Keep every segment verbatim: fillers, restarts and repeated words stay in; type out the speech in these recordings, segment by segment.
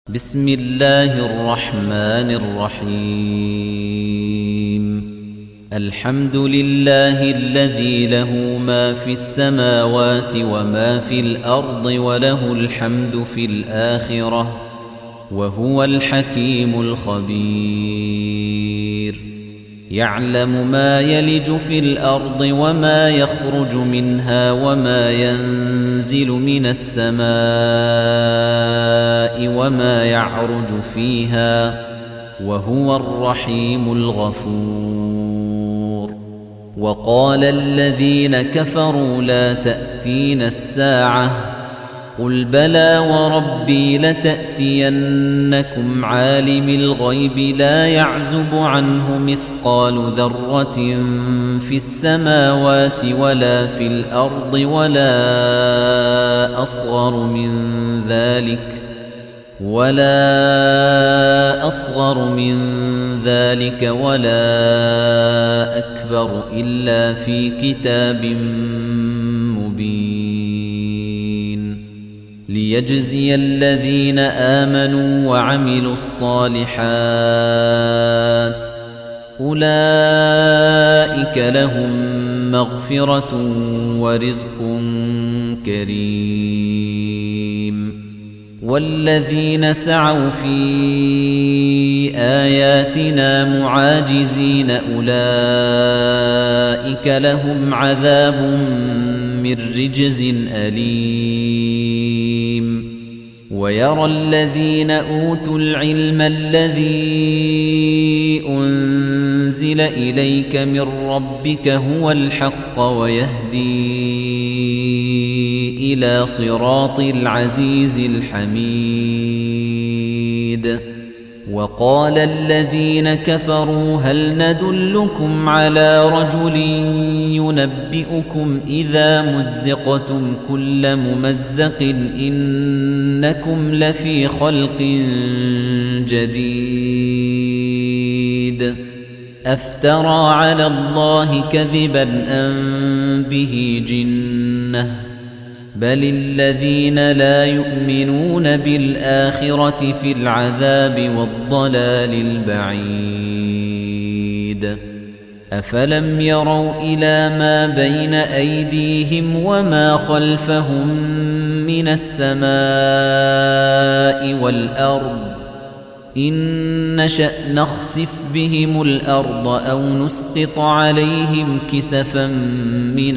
بسم الله الرحمن الرحيم الحمد لله الذي له ما في السماوات وما في الأرض وله الحمد في الآخرة وهو الحكيم الخبير يعلم ما يلج في الأرض وما يخرج منها وما ينزل من السماء وما يعرج فيها وهو الرحيم الغفور وقال الذين كفروا لا تأتين الساعة قل بلى وربي لتأتينكم عالم الغيب لا يعزب عنه مثقال ذرة في السماوات ولا في الأرض ولا أصغر من ذلك ولا أصغر من ذلك ولا أكبر إلا في كتاب مبين ليجزي الذين آمنوا وعملوا الصالحات أولئك لهم مغفرة ورزق كريم والذين سعوا في آياتنا معاجزين أولئك لهم عذاب من رجز أليم ويرى الذين أوتوا العلم الذي أنزل إليك من ربك هو الحق ويهدي إلى صراط العزيز الحميد وقال الذين كفروا هل ندلكم على رجل ينبئكم إذا مزقتم كل ممزق إنكم لفي خلق جديد أفترى على الله كذبا أم به جنة بل الذين لا يؤمنون بالآخرة في العذاب والضلال البعيد أفلم يروا إلى ما بين أيديهم وما خلفهم من السماء والأرض إن نشأ نخسف بهم الأرض أو نسقط عليهم كسفا من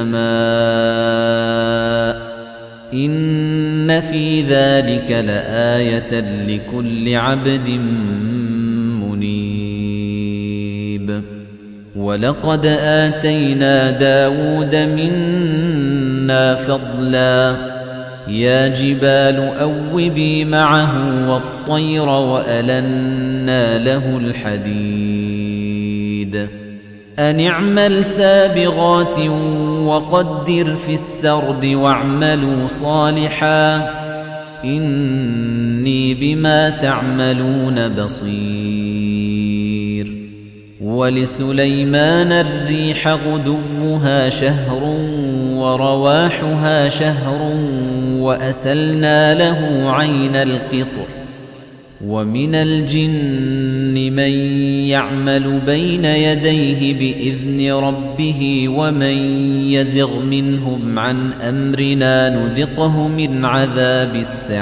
السماء إن في ذلك لآية لكل عبد منيب ولقد آتينا داود منا فضلا يا جبال أوبي معه والطير وألنا له الحديد أن اعمل سابغات وقدر في السرد واعملوا صالحا إني بما تعملون بصير ولسليمان الريح غدوها شهر ورواحها شهر وأسلنا له عين القطر ومن الجن من يعمل بين يديه بإذن ربه ومن يزغ منهم عن أمرنا نذقه من عذاب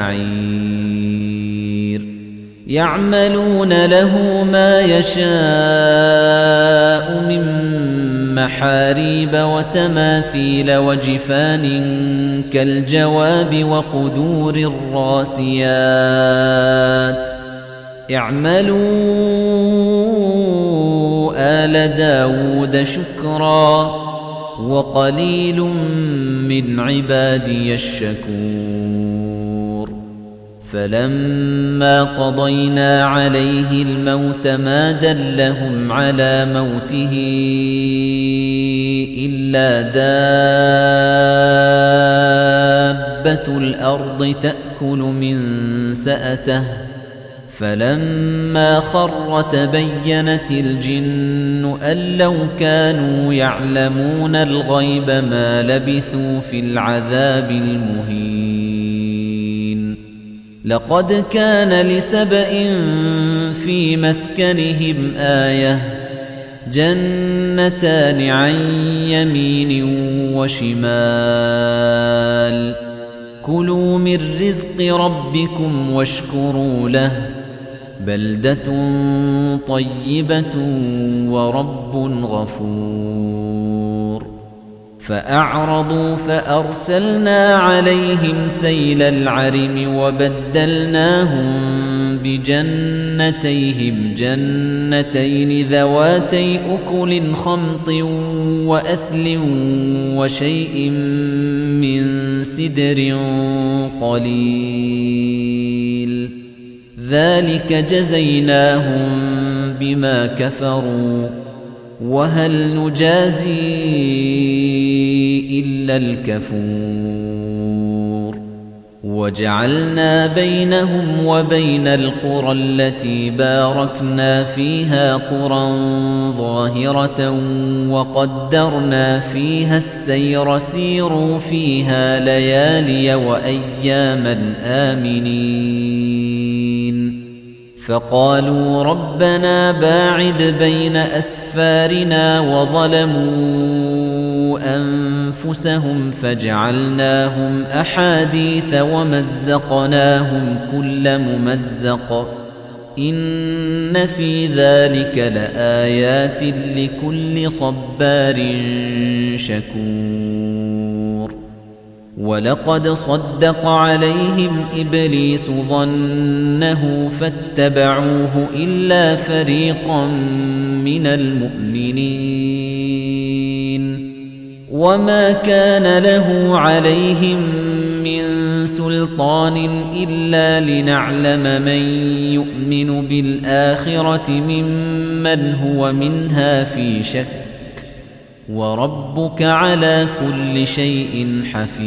السعير يعملون له ما يشاء من محاريب وتماثيل وجفان كالجواب وقدور الراسيات اعملوا آل داود شكرا وقليل من عبادي الشكور فلما قضينا عليه الموت ما دلهم على موته إلا دابة الأرض تأكل من سأته فلما خر تبينت الجن أن لو كانوا يعلمون الغيب ما لبثوا في العذاب المهين لقد كان لسبإ في مسكنهم آية جنتان عن يمين وشمال كلوا من رزق ربكم واشكروا له بلدة طيبة ورب غفور فأعرضوا فأرسلنا عليهم سيل العرم وبدلناهم بجنتيهم جنتين ذواتي أكل خمط وأثل وشيء من سدر قليل ذلك جزيناهم بما كفروا وهل نجازي إلا الكفور وجعلنا بينهم وبين القرى التي باركنا فيها قرى ظاهرة وقدرنا فيها السير سيروا فيها ليالي وأياما آمنين فقالوا ربنا باعد بين أسفارنا وظلموا أنفسهم فجعلناهم أحاديث ومزقناهم كل ممزق إن في ذلك لآيات لكل صبار شكور ولقد صدق عليهم إبليس ظنه فاتبعوه إلا فريقا من المؤمنين وما كان له عليهم من سلطان إلا لنعلم من يؤمن بالآخرة ممن هو منها في شك وربك على كل شيء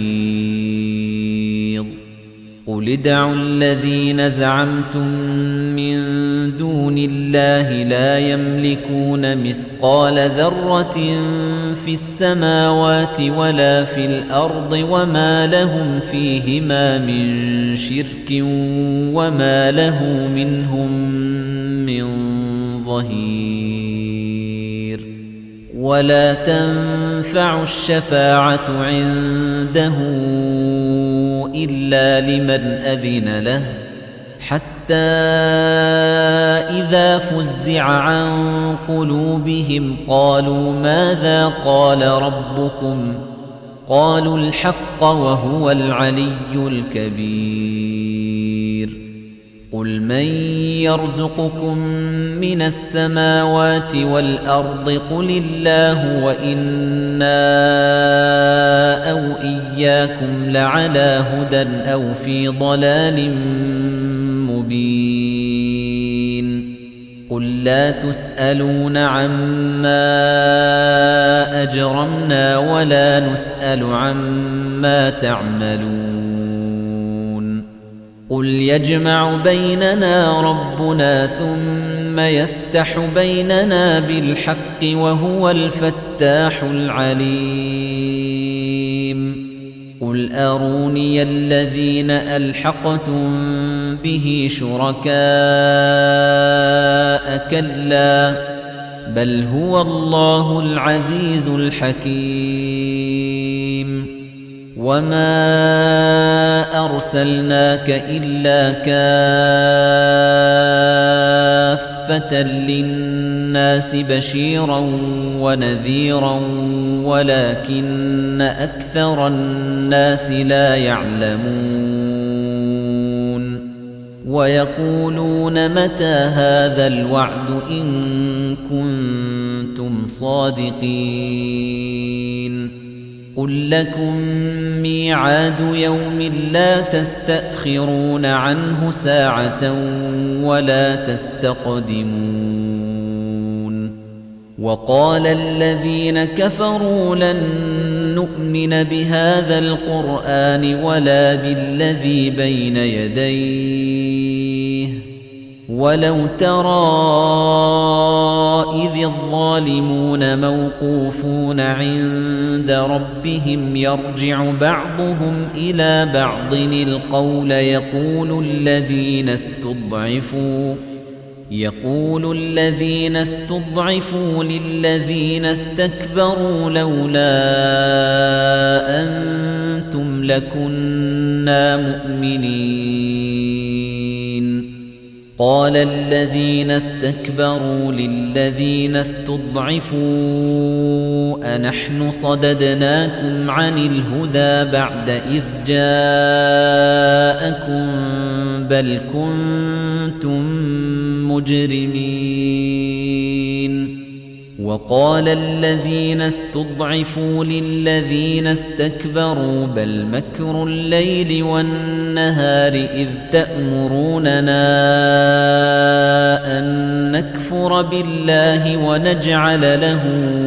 حفيظ قل ادعوا الذين زعمتم من دون الله لا يملكون مثقال ذرة في السماوات ولا في الأرض وما لهم فيهما من شرك وما له منهم من ظهير ولا تنفع الشفاعة عنده إلا لمن أذن له حتى إذا فزع عن قلوبهم قالوا ماذا قال ربكم قالوا الحق وهو العلي الكبير قل من يرزقكم من السماوات والأرض قل الله وإنا أو إياكم لعلى هدى أو في ضلال مبين قل لا تسألون عما أجرمنا ولا نسأل عما تعملون قل يجمع بيننا ربنا ثم يفتح بيننا بالحق وهو الفتاح العليم قل أروني الذين ألحقتم به شركاء كلا بل هو الله العزيز الحكيم وما أرسلناك إلا كافة للناس بشيرا ونذيرا ولكن أكثر الناس لا يعلمون ويقولون متى هذا الوعد إن كنتم صادقين قل لكم ميعاد يوم لا تستأخرون عنه ساعة ولا تستقدمون وقال الذين كفروا لن نؤمن بهذا القرآن ولا بالذي بين يديه ولو ترى إذ الظالمون موقوفون عند ربهم يرجع بعضهم إلى بعض القول يقول الذين استضعفوا يقول الذين استضعفوا للذين استكبروا لولا أنتم لكنا مؤمنين قال الذين استكبروا للذين استضعفوا أنحن صددناكم عن الهدى بعد إذ جاءكم بل كنتم مجرمين وقال الذين استضعفوا للذين استكبروا بل مكر الليل والنهار إذ تأمروننا أن نكفر بالله ونجعل له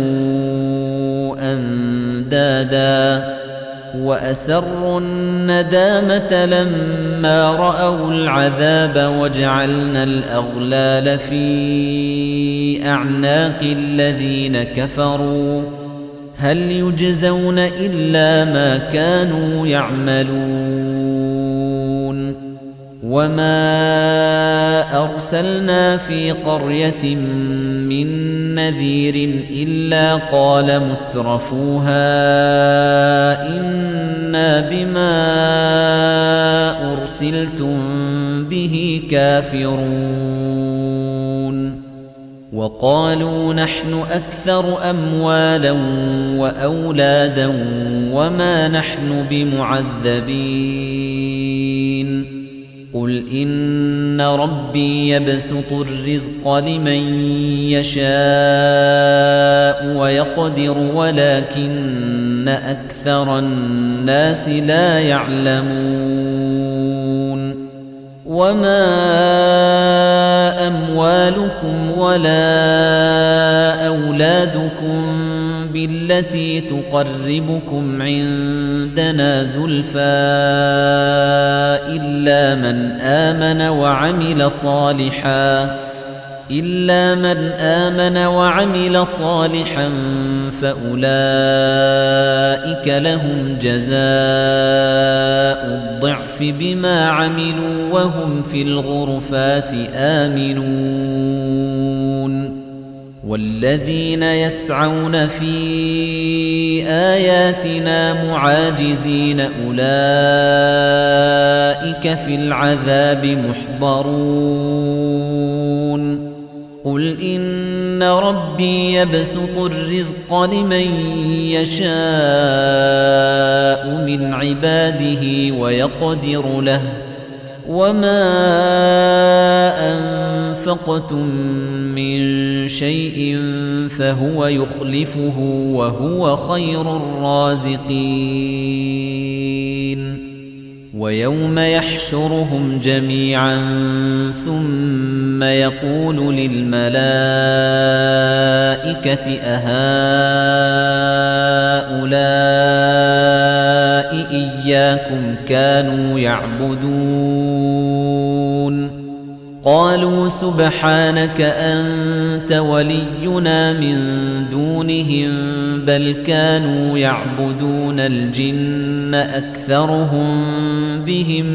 أندادا وأسروا الندامة لما رأوا العذاب وجعلنا الأغلال في أعناق الذين كفروا هل يجزون إلا ما كانوا يعملون وما أرسلنا في قرية من نذير إلا قال مترفوها إنا بما أرسلتم به كافرون وقالوا نحن أكثر أموالا وأولادا وما نحن بمعذبين قل إن ربي يبسط الرزق لمن يشاء ويقدر ولكن أكثر الناس لا يعلمون وما أموالكم ولا أولادكم بالتي تقربكم عندنا زلفى إلا من آمن وعمل صالحا إلا من آمن وعمل صالحا فأولئك لهم جزاء الضعف بما عملوا وهم في الغرفات آمنون والذين يسعون في آياتنا معاجزين أولئك في العذاب محضرون قل إن ربي يبسط الرزق لمن يشاء من عباده ويقدر له وما أنفقتم من شيء فهو يخلفه وهو خير الرازقين ويوم يحشرهم جميعا ثم يقول للملائكة أهؤلاء إياكم كانوا يعبدون قالوا سبحانك أنت ولينا من دونهم بل كانوا يعبدون الجن أكثرهم بهم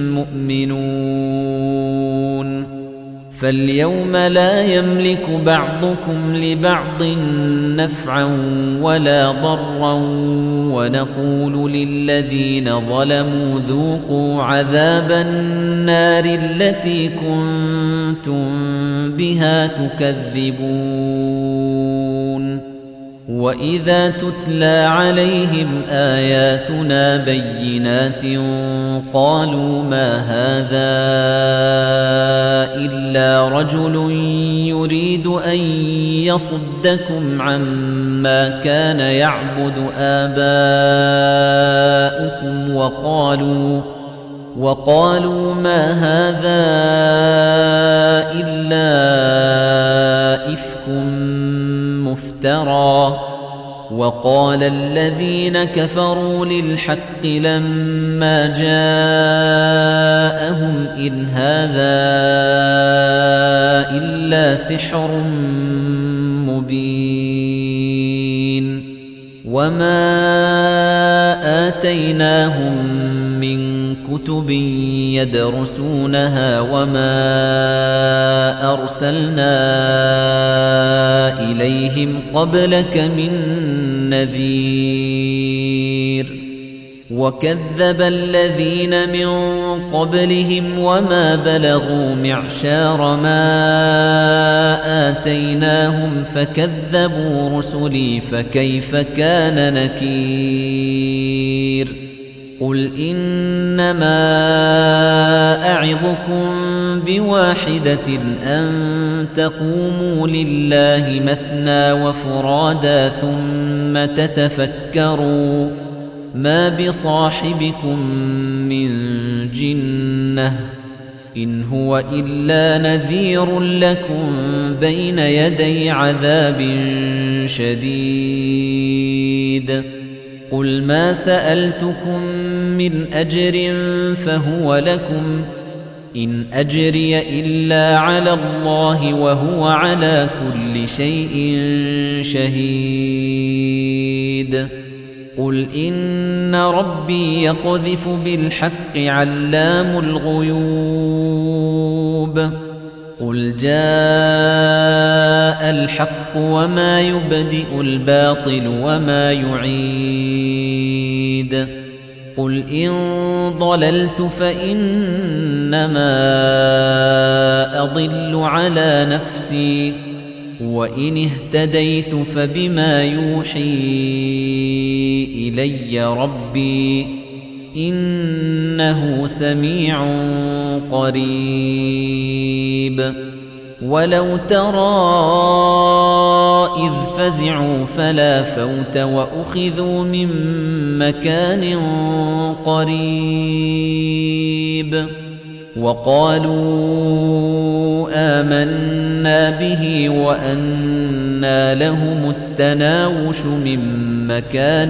مؤمنون فاليوم لا يملك بعضكم لبعض نفعا ولا ضرا ونقول للذين ظلموا ذوقوا عذاب النار التي كنتم بها تكذبون وإذا تتلى عليهم آياتنا بينات قالوا ما هذا إلا رجل يريد أن يصدكم عما كان يعبد آباؤكم وقالوا وقالوا ما هذا إلا إفك مفترى وقال الذين كفروا للحق لما جاءهم إن هذا إلا سحر وما آتيناهم من كتب يدرسونها وما أرسلنا إليهم قبلك من نذير وكذب الذين من قبلهم وما بلغوا معشار ما آتيناهم فكذبوا رسلي فكيف كان نكير قل إنما أعظكم بواحدة أن تقوموا لله مثنى وفرادا ثم تتفكروا ما بصاحبكم من جنة إن هو إلا نذير لكم بين يدي عذاب شديد قل ما سألتكم من أجر فهو لكم إن أجري إلا على الله وهو على كل شيء شهيد قل إن ربي يقذف بالحق علام الغيوب قل جاء الحق وما يبدئ الباطل وما يعيد قل إن ضللت فإنما أضل على نفسي وإن اهتديت فبما يوحي إلي ربي إنه سميع قريب ولو ترى إذ فزعوا فلا فوت وأخذوا من مكان قريب وقالوا آمنا به وأنى لهم التناوش من مكان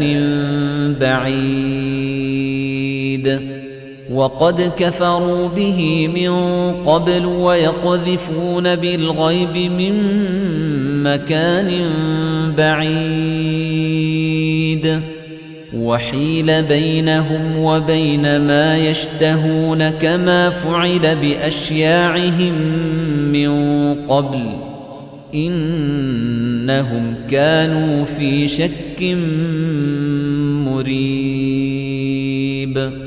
بعيد وقد كفروا به من قبل ويقذفون بالغيب من مكان بعيد وحيل بينهم وبين ما يشتهون كما فعل بأشياعهم من قبل إنهم كانوا في شك مريب